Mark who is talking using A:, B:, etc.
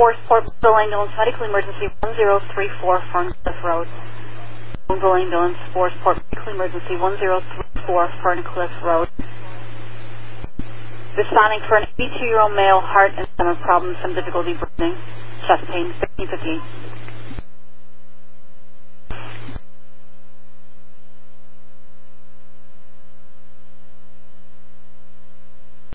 A: Port Bill Ambulance, medical emergency 1034 Ferncliff Road. Bill Ambulance, Port medical emergency 1034 Ferncliff Road. Responding for an 82-year-old male, heart and stomach problems, some difficulty breathing, chest pain, 1558.